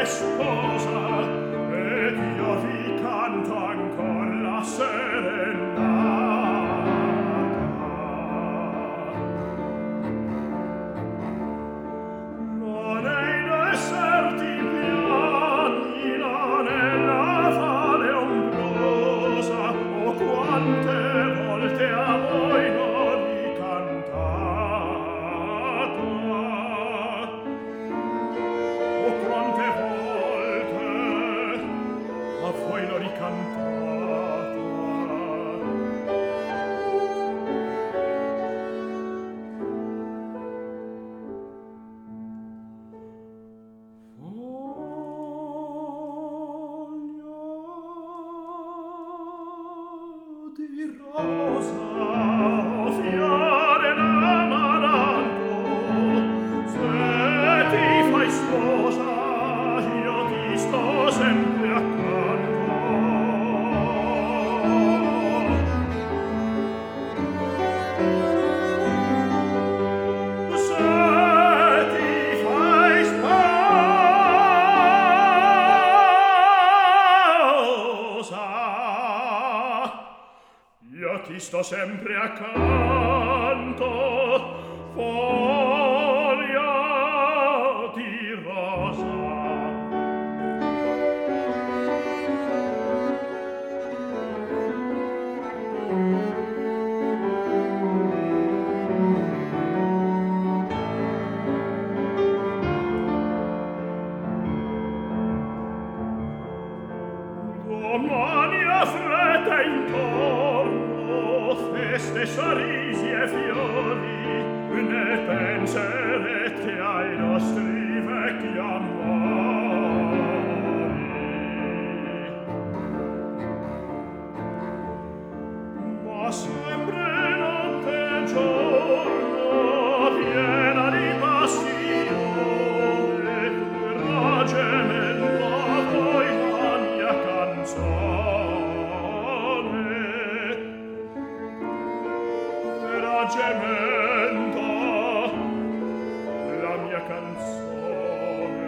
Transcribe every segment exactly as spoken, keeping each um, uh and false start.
Sto sempre accanto, foglia di rosa. Domani affretta intorno feste, sorrisi e fiori, ne penserete ai nostri vecchi amori. Ma sempre notte e giorno piena di passione, raggemento a voi la mia canzone. Gemendo la mia canzone.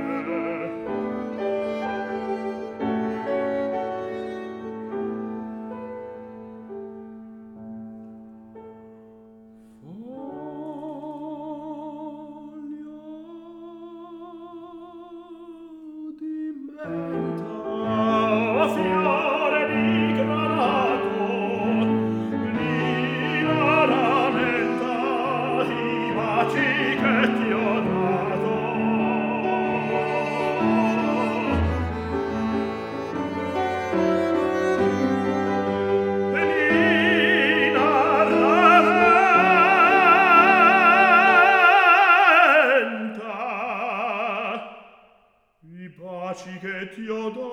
Foglia di menta, fiore di granato, che ti ho dato. Nina ramenta i baci che ti ho dato.